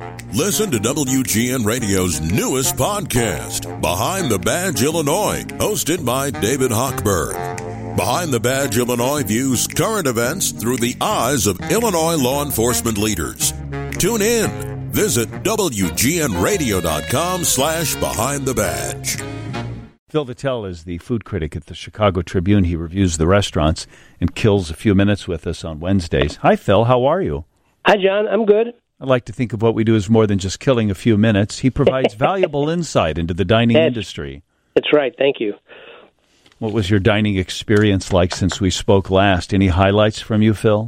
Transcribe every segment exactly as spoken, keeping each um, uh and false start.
Listen to W G N Radio's newest podcast, Behind the Badge Illinois, hosted by David Hochberg. Behind the Badge Illinois views current events through the eyes of Illinois law enforcement leaders. Tune in. Visit W G N radio dot com slash behind the badge. Phil Vitale is the food critic at the Chicago Tribune. He reviews the restaurants and kills a few minutes with us on Wednesdays. Hi, Phil. How are you? Hi, John. I'm good. I like to think of what we do as more than just killing a few minutes. He provides valuable insight into the dining that's, industry. That's right. Thank you. What was your dining experience like since we spoke last? Any highlights from you, Phil?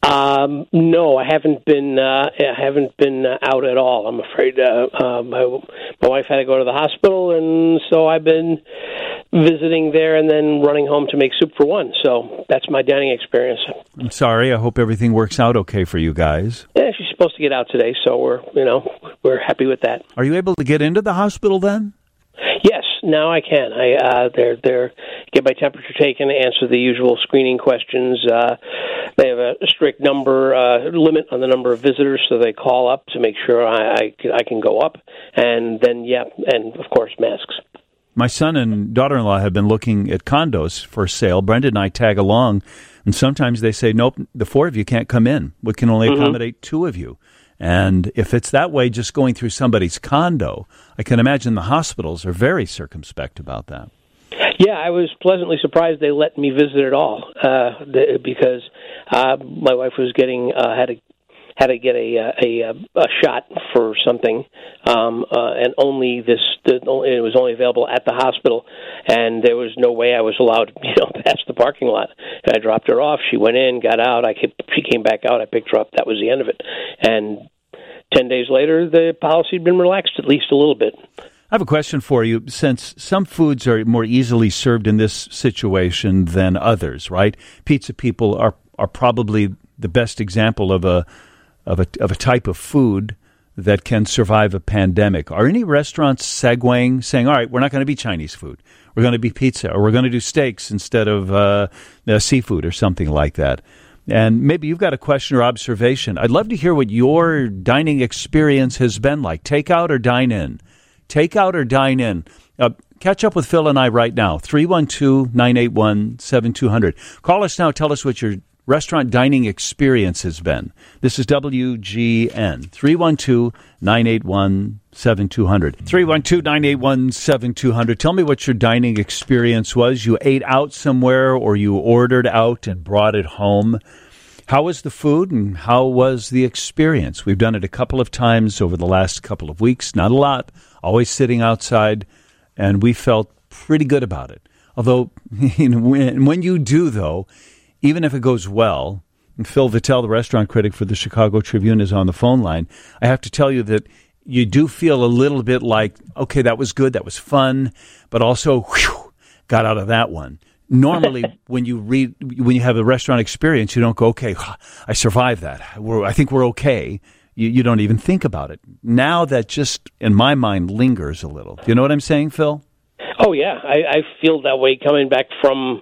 Um, no, I haven't been. Uh, I haven't been uh, out at all. I'm afraid. Uh, uh, my my wife had to go to the hospital, and so I've been visiting there and then running home to make soup for one. So that's my dining experience. I'm sorry. I hope everything works out okay for you guys. Yeah, she's supposed to get out today, so we're you know we're happy with that. Are you able to get into the hospital then? Yes, now I can. I uh, they're they're get my temperature taken, answer the usual screening questions. Uh, they have a strict number uh, limit on the number of visitors, so they call up to make sure I I can, I can go up, and then yeah, and of course masks. My son and daughter-in-law have been looking at condos for sale. Brenda and I tag along, and sometimes they say, nope, the four of you can't come in. We can only Mm-hmm. accommodate two of you. And if it's that way, just going through somebody's condo, I can imagine the hospitals are very circumspect about that. Yeah, I was pleasantly surprised they let me visit at all uh, because uh, my wife was getting uh, had a had to get a a, a shot for something, um, uh, and only this the, it was only available at the hospital, and there was no way I was allowed, you know, past the parking lot. And I dropped her off. She went in, got out. I kept, she came back out. I picked her up. That was the end of it. And ten days later, the policy had been relaxed at least a little bit. I have a question for you. Since some foods are more easily served in this situation than others, right? Pizza people are are probably the best example of a of a of a type of food that can survive a pandemic. Are any restaurants segueing, saying, all right, we're not going to be Chinese food. We're going to be pizza, or we're going to do steaks instead of uh, uh, seafood or something like that? And maybe you've got a question or observation. I'd love to hear what your dining experience has been like. Takeout or dine in? Takeout or dine in? Uh, catch up with Phil and I right now. three one two, nine eight one, seven two zero zero. Call us now. Tell us what your restaurant dining experience has been. This is W G N. three one two, nine eight one, seven two zero zero. three one two, nine eight one, seven two zero zero. Tell me what your dining experience was. You ate out somewhere or you ordered out and brought it home. How was the food and how was the experience? We've done it a couple of times over the last couple of weeks. Not a lot. Always sitting outside, and we felt pretty good about it. Although, you know, when, when you do, though, even if it goes well, and Phil Vitale, the restaurant critic for the Chicago Tribune, is on the phone line, I have to tell you that you do feel a little bit like, okay, that was good, that was fun, but also, whew, got out of that one. Normally, when you read, when you have a restaurant experience, you don't go, okay, I survived that. We're, I think we're okay. You, you don't even think about it. Now that just, in my mind, lingers a little. Do you know what I'm saying, Phil? Oh, yeah. I, I feel that way coming back from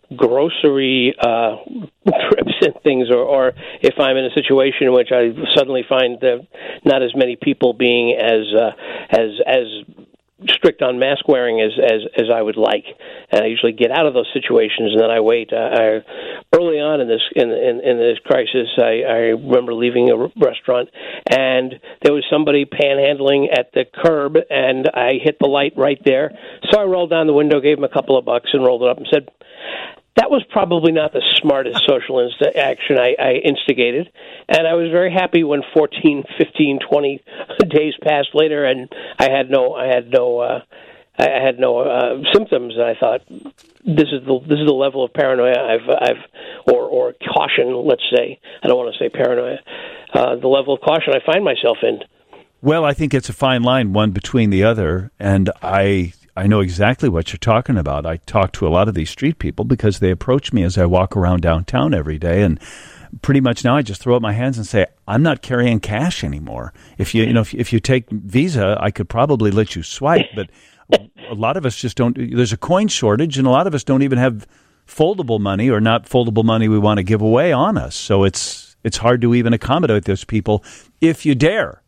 grocery uh, trips and things, or, or if I'm in a situation in which I suddenly find that not as many people being as uh, as as strict on mask wearing as, as as I would like, and I usually get out of those situations and then I wait. Uh, I, early on in this in, in, in this crisis, I, I remember leaving a restaurant and there was somebody panhandling at the curb, and I hit the light right there. So I rolled down the window, gave him a couple of bucks, and rolled it up and said, that was probably not the smartest social inst- action I, I instigated, and I was very happy when fourteen, fifteen, twenty days passed later, and I had no, I had no, uh, I had no uh, symptoms. And I thought, this is the this is the level of paranoia I've, I've, or or caution, let's say. I don't want to say paranoia. Uh, the level of caution I find myself in. Well, I think it's a fine line, one between the other, and I. I know exactly what you're talking about. I talk to a lot of these street people because they approach me as I walk around downtown every day, and pretty much now I just throw up my hands and say, I'm not carrying cash anymore. If you, you know, if, if you take Visa, I could probably let you swipe, but a lot of us just don't. There's a coin shortage, and a lot of us don't even have foldable money or not foldable money we want to give away on us. So it's it's hard to even accommodate those people if you dare.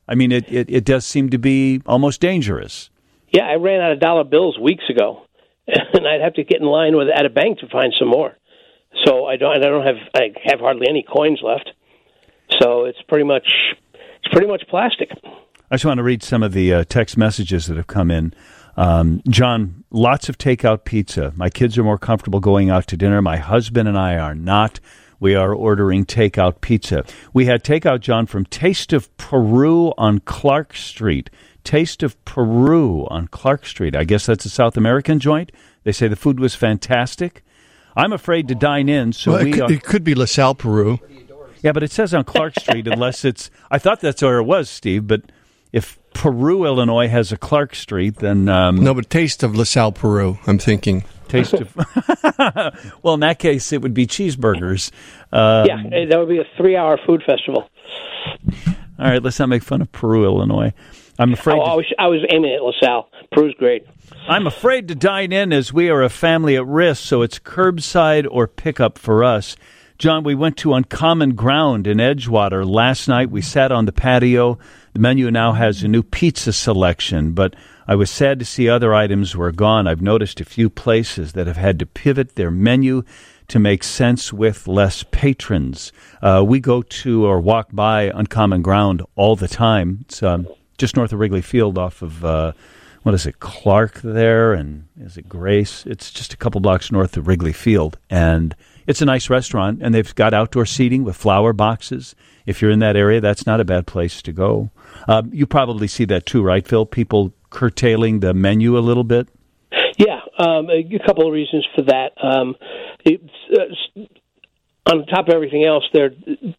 I mean, it, it, it does seem to be almost dangerous. Yeah, I ran out of dollar bills weeks ago, and I'd have to get in line with at a bank to find some more. So I don't, I don't have, I have hardly any coins left. So it's pretty much, it's pretty much plastic. I just want to read some of the uh, text messages that have come in. Um, John, lots of takeout pizza. My kids are more comfortable going out to dinner. My husband and I are not. We are ordering takeout pizza. We had takeout, John, from Taste of Peru on Clark Street. Taste of Peru on Clark Street. I guess that's a South American joint. They say the food was fantastic. I'm afraid to dine in, so well, we it could, are... it could be LaSalle, Peru. Yeah, but it says on Clark Street, unless it's... I thought that's where it was, Steve, but if Peru, Illinois has a Clark Street, then... Um, no, but Taste of LaSalle, Peru, I'm thinking. Taste of... Well, in that case, it would be cheeseburgers. Um, yeah, that would be a three-hour food festival. All right, let's not make fun of Peru, Illinois. I'm afraid. Oh, to, I, was, I was aiming at LaSalle. Peru's great. I'm afraid to dine in as we are a family at risk, so it's curbside or pickup for us. John, we went to Uncommon Ground in Edgewater last night. We sat on the patio. The menu now has a new pizza selection, but I was sad to see other items were gone. I've noticed a few places that have had to pivot their menu to make sense with less patrons. Uh, we go to or walk by Uncommon Ground all the time. It's um, just north of Wrigley Field off of, uh, what is it, Clark there, and is it Grace? It's just a couple blocks north of Wrigley Field, and it's a nice restaurant, and they've got outdoor seating with flower boxes. If you're in that area, that's not a bad place to go. Uh, you probably see that too, right, Phil? People curtailing the menu a little bit? Yeah, um, a couple of reasons for that. Um, it's, uh, on top of everything else, there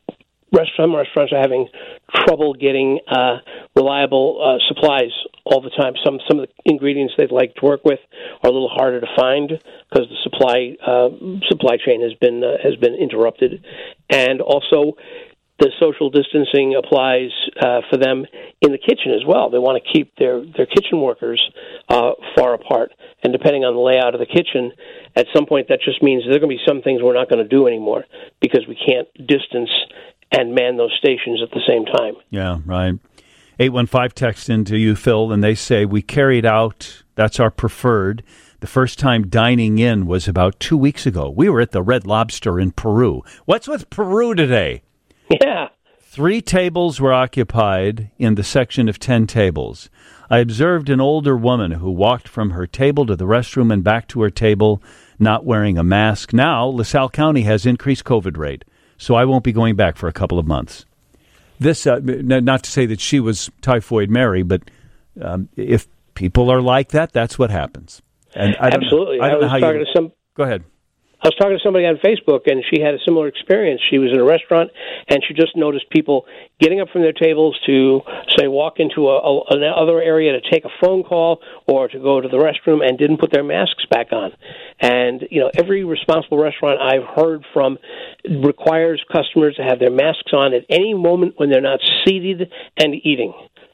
some restaurants are having trouble getting uh, reliable uh, supplies all the time. Some some of the ingredients they'd like to work with are a little harder to find because the supply uh, supply chain has been uh, has been interrupted, and also the social distancing applies uh, for them in the kitchen as well. They want to keep their, their kitchen workers uh, far apart. And depending on the layout of the kitchen, at some point that just means there are going to be some things we're not going to do anymore because we can't distance and man those stations at the same time. Yeah, right. eight one five text into you, Phil, and they say, we carried out, that's our preferred. The first time dining in was about two weeks ago. We were at the Red Lobster in Peru. What's with Peru today? Yeah. Three tables were occupied in the section of ten tables. I observed an older woman who walked from her table to the restroom and back to her table, not wearing a mask. Now, LaSalle County has increased COVID rate, so I won't be going back for a couple of months. This, uh, not to say that she was Typhoid Mary, but um, if people are like that, that's what happens. And I don't Absolutely. Know, I don't I was know how talking you, to some. Go ahead. I was talking to somebody on Facebook, and she had a similar experience. She was in a restaurant, and she just noticed people getting up from their tables to, say, walk into a, a, another area to take a phone call or to go to the restroom and didn't put their masks back on. And, you know, every responsible restaurant I've heard from requires customers to have their masks on at any moment when they're not seated and eating.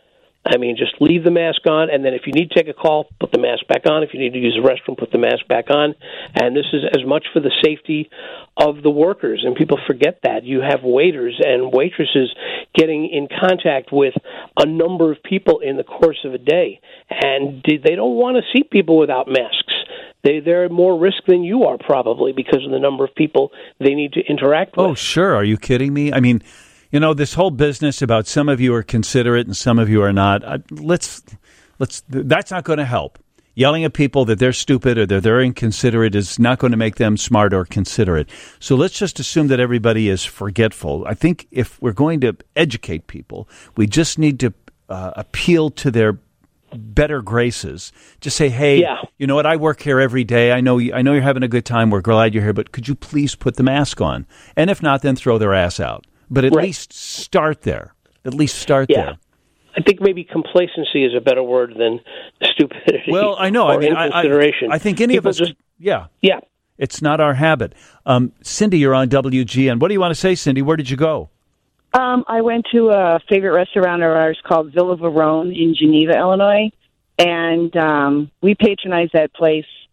I mean, just leave the mask on, and then if you need to take a call, put the mask back on. If you need to use the restroom, put the mask back on. And this is as much for the safety of the workers, and people forget that. You have waiters and waitresses getting in contact with a number of people in the course of a day, and they don't want to see people without masks. They, they're at more risk than you are, probably, because of the number of people they need to interact with. Oh, sure. Are you kidding me? I mean... You know, this whole business about some of you are considerate and some of you are not, uh, let's, let's, that's not going to help. Yelling at people that they're stupid or that they're inconsiderate is not going to make them smart or considerate. So let's just assume that everybody is forgetful. I think if we're going to educate people, we just need to uh, appeal to their better graces. Just say, hey, yeah. You know what? I work here every day. I know, you, I know you're having a good time. We're glad you're here, but could you please put the mask on? And if not, then throw their ass out. But at right. least start there. At least start yeah. there. I think maybe complacency is a better word than stupidity. Well, I know. Or I mean, inconsideration. I, I think any People of us. just yeah. Yeah. It's not our habit. Um, Cindy, you're on W G N. What do you want to say, Cindy? Where did you go? Um, I went to a favorite restaurant of ours called Villa Verone in Geneva, Illinois, and um, we patronize that place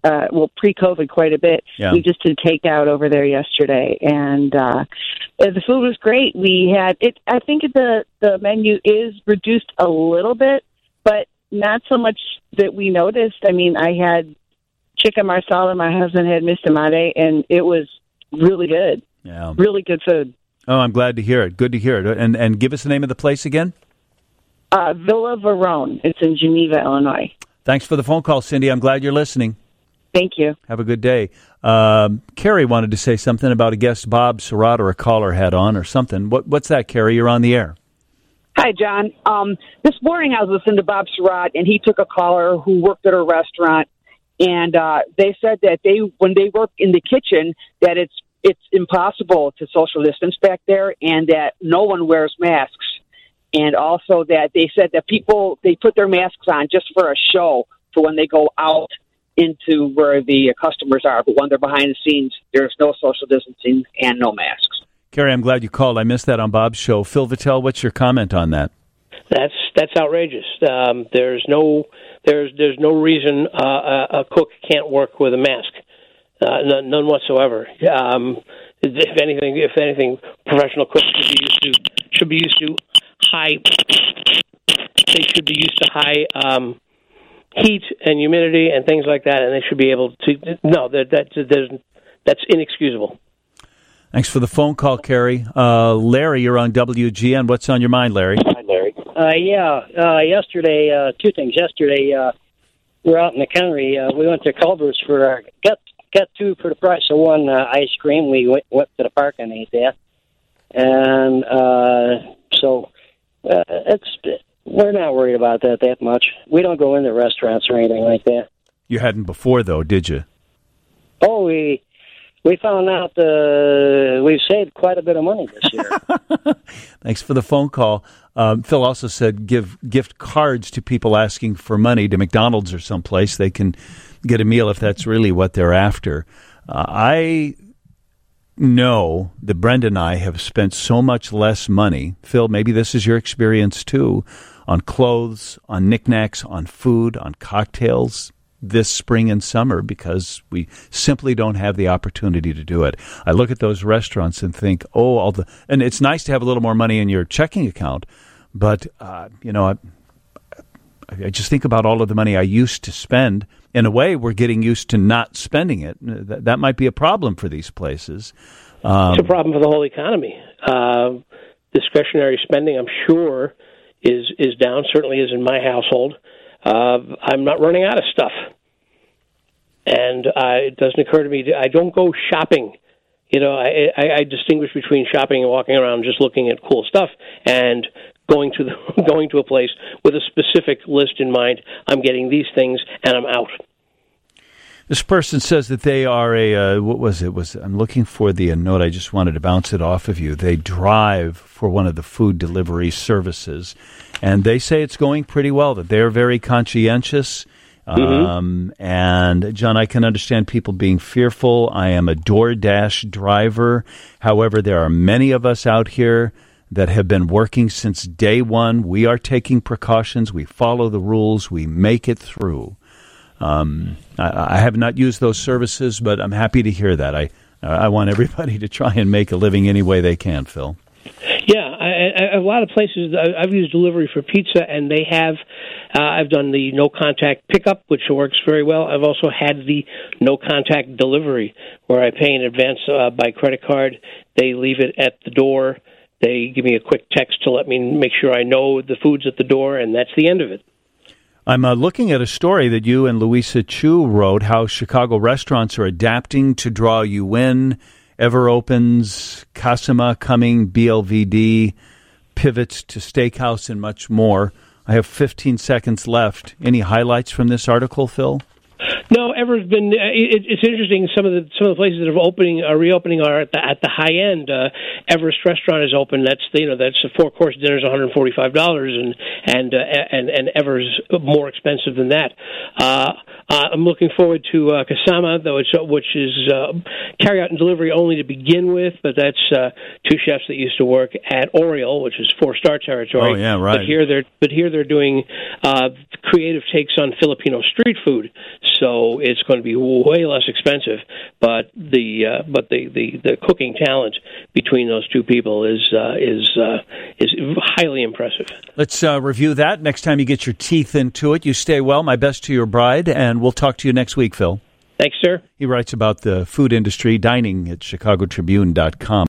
uh, well, pre-COVID quite a bit. Yeah. We just did takeout over there yesterday, and uh, the food was great. We had it. I think the the menu is reduced a little bit, but not so much that we noticed. I mean, I had chicken marsala. My husband had Mister Mate, and it was really good. Yeah, really good food. Oh, I'm glad to hear it. Good to hear it. And and give us the name of the place again. Uh, Villa Verone. It's in Geneva, Illinois. Thanks for the phone call, Cindy. I'm glad you're listening. Thank you. Have a good day. Um, Carrie wanted to say something about a guest Bob Surratt or a caller had on or something. What, what's that, Carrie? You're on the air. Hi, John. Um, this morning I was listening to Bob Surratt, and he took a caller who worked at a restaurant, and uh, they said that they, when they work in the kitchen, that it's it's impossible to social distance back there, and that no one wears masks. And also that they said that people, they put their masks on just for a show for when they go out into where the customers are. But when they're behind the scenes, there's no social distancing and no masks. Carrie, I'm glad you called. I missed that on Bob's show. Phil Vitale, what's your comment on that? That's that's outrageous. Um, there's no there's there's no reason uh, a, a cook can't work with a mask, uh, none, none whatsoever. Um, if anything, if anything, professional cooks should be used to should be used to high. They should be used to high um, heat and humidity and things like that, and they should be able to. No, that that there's that's inexcusable. Thanks for the phone call, Carrie. Uh, Larry, you're on W G N. What's on your mind, Larry? Hi, Larry. Uh, yeah, uh, yesterday, uh, two things. Yesterday, uh, we were out in the country. Uh, we went to Culver's for our, got, got two for the price of one uh, ice cream. We went, went to the park and ate that. And uh, so uh, it's we're not worried about that that much. We don't go into restaurants or anything like that. You hadn't before, though, did you? Oh, we... We found out uh, we've saved quite a bit of money this year. Thanks for the phone call. Um, Phil also said give gift cards to people asking for money to McDonald's or someplace. They can get a meal if that's really what they're after. Uh, I know that Brenda and I have spent so much less money. Phil, maybe this is your experience too, on clothes, on knickknacks, on food, on cocktails this spring and summer because we simply don't have the opportunity to do it. I look at those restaurants and think, oh, all the, and it's nice to have a little more money in your checking account, but, uh, you know, I, I just think about all of the money I used to spend. In a way, we're getting used to not spending it. That, that might be a problem for these places. Um, it's a problem for the whole economy. Uh, discretionary spending, I'm sure, is is down, certainly is in my household. Uh, I'm not running out of stuff. And uh, it doesn't occur to me, to, I don't go shopping. You know, I, I, I distinguish between shopping and walking around just looking at cool stuff and going to the, going to a place with a specific list in mind. I'm getting these things and I'm out. This person says that they are a, uh, what was it? Was I'm looking for the uh, note. I just wanted to bounce it off of you. They drive for one of the food delivery services, and they say it's going pretty well, that they're very conscientious. Mm-hmm. Um, and, John, I can understand people being fearful. I am a DoorDash driver. However, there are many of us out here that have been working since day one. We are taking precautions. We follow the rules. We make it through. Um, I, I have not used those services, but I'm happy to hear that. I I want everybody to try and make a living any way they can, Phil. Yeah, I, I, a lot of places, I've used delivery for pizza, and they have, uh, I've done the no-contact pickup, which works very well. I've also had the no-contact delivery, where I pay in advance uh, by credit card. They leave it at the door. They give me a quick text to let me make sure I know the food's at the door, and that's the end of it. I'm uh, looking at a story that you and Louisa Chu wrote, how Chicago restaurants are adapting to draw you in. Ever opens, Casima coming, B L V D, pivots to steakhouse, and much more. I have fifteen seconds left. Any highlights from this article, Phil? No, Ever's been. Uh, it, it's interesting. Some of the some of the places that are opening, are reopening, are at the at the high end. Uh, Everest restaurant is open. That's you know that's a four course dinner is one hundred forty five dollars, and and uh, and and Ever's more expensive than that. Uh, uh, I'm looking forward to uh, Kasama, though, it's, which is uh, carry out and delivery only to begin with, but that's uh, two chefs that used to work at Oriole, which is four star territory. Oh yeah, right. But here they're but here they're doing uh, creative takes on Filipino street food. So. so it's going to be way less expensive. But the uh, but the, the, the cooking talent between those two people is uh, is uh, is highly impressive. Let's uh, review that next time you get your teeth into it. You stay well. My best to your bride, and we'll talk to you next week, Phil. Thanks, sir. He writes about the food industry, dining at chicago tribune dot com.